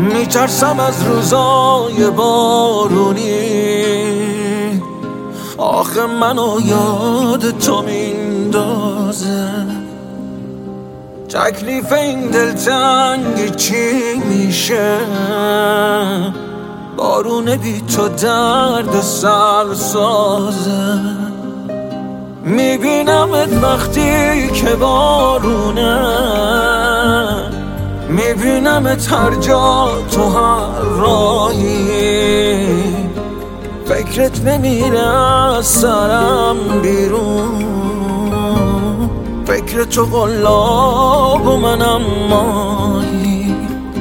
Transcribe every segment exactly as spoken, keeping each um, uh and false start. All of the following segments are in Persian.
میترسم از روزای بارونی، آخه منو یاد تو میندازه. تکلیف این دلتنگی چی میشه؟ بارون بی تو درد سر سازه. میبینمت وقتی که بارونه، میبینمت هر جا تو هر راهی. فکرت نمیره از سرم بیرون، فکر تو قلاب و منم ماهی.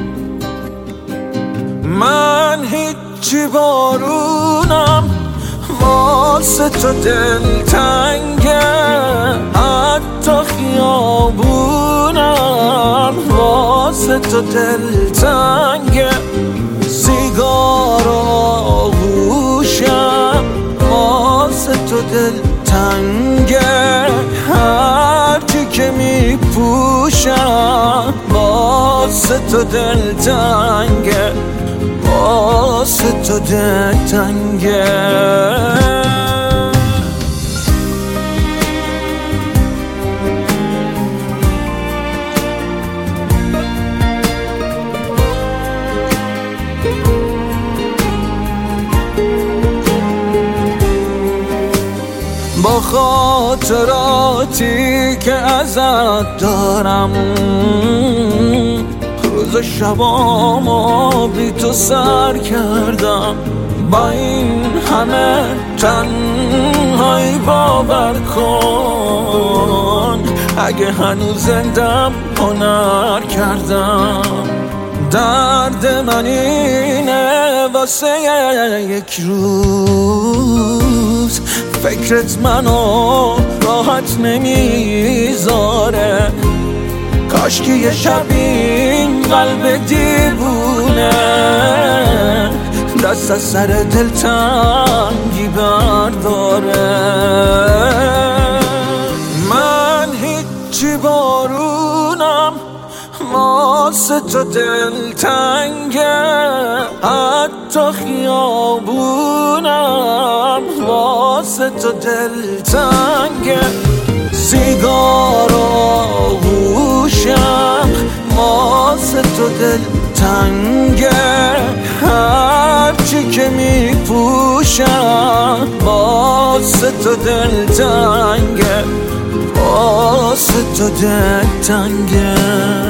من هیچی بارونم، واسه تو دل تنگه. حتی خیابونم واسه تو دل تنگه. سیگار آغوشم واسه تو دل تنگه. هرچی که میپوشم واسه تو دل تنگه، واسه تو دل تنگه. با خاطراتی که ازت دارم، روز شبامو بی تو سر کردم. با این همه تنهایی باور کن، اگه هنوز زندم هنر کردم. درد من اینه واسه یک روز، فکرت منو راحت نمیذاره. کاش که یه شب این قلب دیوونه دست از سر دلتنگی برداره. من هیچی بارونم، واسه تو دل تنگه. حتی خیابونم واسه تو دل تنگه. سیگار آغوشم واسه تو دل تنگه. هرچی که میپوشم واسه تو دل تنگه، واسه تو دل تنگه.